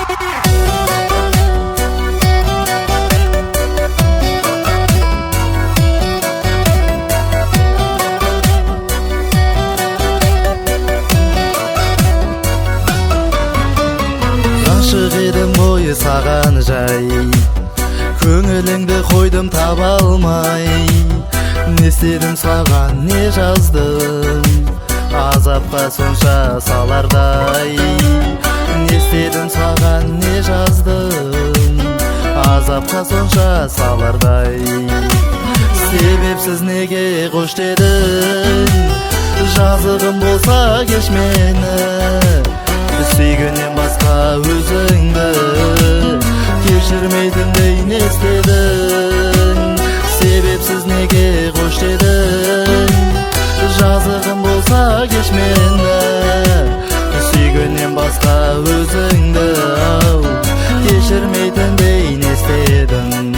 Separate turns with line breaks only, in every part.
Ашык едім бойы саған жай, көңіліңді қойдым таба алмай. Не істедім саған, не жаздым, азапқа сонша салардай. Не істедім саған, не жаздым, азапқа сонша салардай. Себепсіз неге қош дедің, жазығым болса кеш мені. Сүйгеннен басқа өзіңді кешірмейтін не істедің. Себепсіз неге қош дедің, жазығым болса кеш мені. Сүйгеннен басқа өзіңді кешірмейтін не істедің.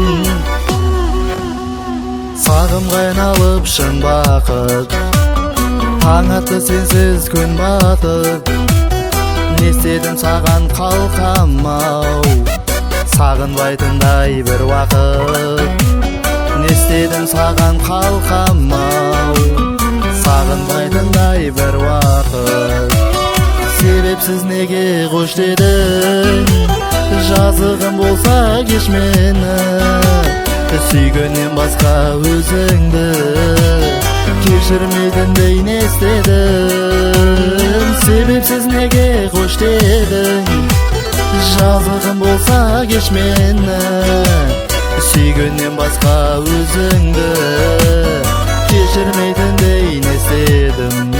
Сағымға айналып шын бақыт, таң атты сенсіз күн батып. Не істедім саған қалқам-ау, сағынбайтындай бір уақыт. Не істедім саған қалқам-ау, сағынбайтындай бір уақыт. Себепсіз неге қош дедің, жазығым болса кеш мені. Сүйгеннен басқа өзіңді кешірмейтіндей не істедің. Себепсіз неге қош дедің, жазығым болса кеш мені. Сүйгеннен басқа өзіңді кешірмейтіндей не істедім.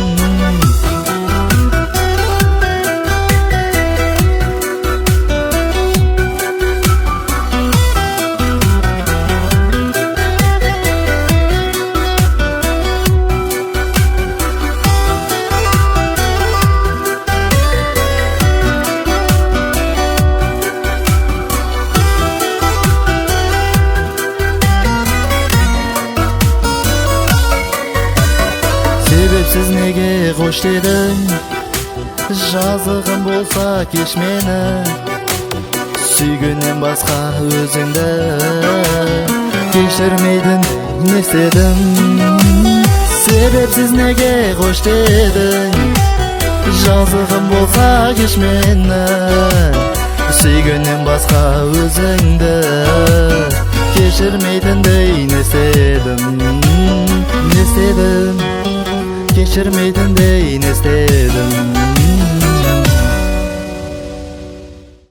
Себепсіз неге қош дедің, жазығым болса кеш мені. Сүйгеннен басқа өзіңді кешірмейтін не істедің. Себепсіз неге қош дедің, жазығым болса кеш мені. Сүйгеннен басқа өзіңді кешірмейтіндей не істедім. Не істедім, кешірмейтіндей не істедім.